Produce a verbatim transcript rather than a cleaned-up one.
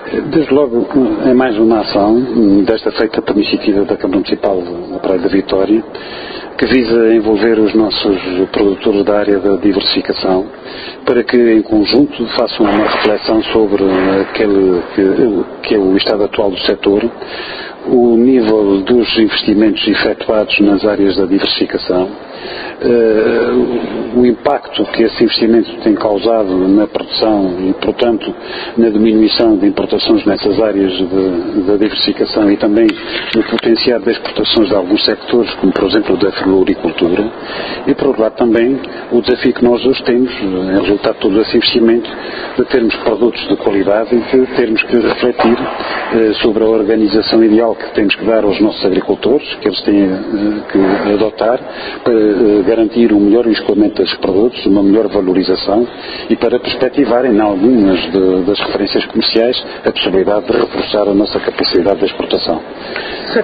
Desde logo, é mais uma ação, desta feita por iniciativa da Câmara Municipal da Praia da Vitória, que visa envolver os nossos produtores da área da diversificação, para que em conjunto façam uma reflexão sobre aquele que, que é o estado atual do setor, o nível dos investimentos efetuados nas áreas da diversificação, uh, o impacto que esse investimento tem causado na produção e, portanto, na diminuição de importações nessas áreas da diversificação e também no potencial das exportações de alguns sectores, como, por exemplo, o da floricultura, e, por outro lado, também o desafio que nós hoje temos, em resultado de todo esse investimento, de termos produtos de qualidade e de termos que refletir uh, sobre a organização ideal que temos que dar aos nossos agricultores, que eles têm uh, que adotar para uh, garantir um melhor escoamento desses produtos, uma melhor valorização e para perspectivarem, em algumas de, das referências comerciais, a possibilidade de reforçar a nossa capacidade de exportação.